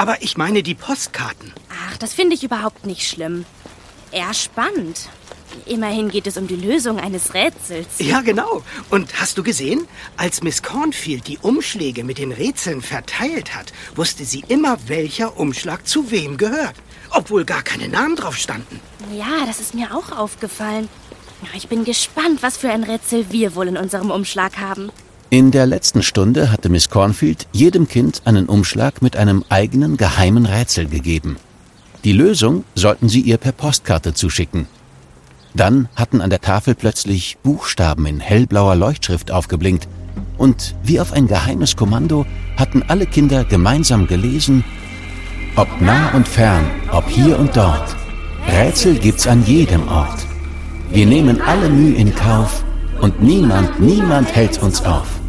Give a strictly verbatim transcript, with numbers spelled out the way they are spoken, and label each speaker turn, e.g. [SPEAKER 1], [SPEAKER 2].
[SPEAKER 1] Aber ich meine die Postkarten.
[SPEAKER 2] Ach, das finde ich überhaupt nicht schlimm. Eher spannend. Immerhin geht es um die Lösung eines Rätsels.
[SPEAKER 1] Ja, genau. Und hast du gesehen, als Miss Cornfield die Umschläge mit den Rätseln verteilt hat, wusste sie immer, welcher Umschlag zu wem gehört. Obwohl gar keine Namen drauf standen.
[SPEAKER 2] Ja, das ist mir auch aufgefallen. Ich bin gespannt, was für ein Rätsel wir wohl in unserem Umschlag haben.
[SPEAKER 3] In der letzten Stunde hatte Miss Cornfield jedem Kind einen Umschlag mit einem eigenen geheimen Rätsel gegeben. Die Lösung sollten sie ihr per Postkarte zuschicken. Dann hatten an der Tafel plötzlich Buchstaben in hellblauer Leuchtschrift aufgeblinkt. Und wie auf ein geheimes Kommando hatten alle Kinder gemeinsam gelesen: Ob nah und fern, ob hier und dort, Rätsel gibt's an jedem Ort. Wir nehmen alle Mühe in Kauf und niemand, niemand hält uns auf.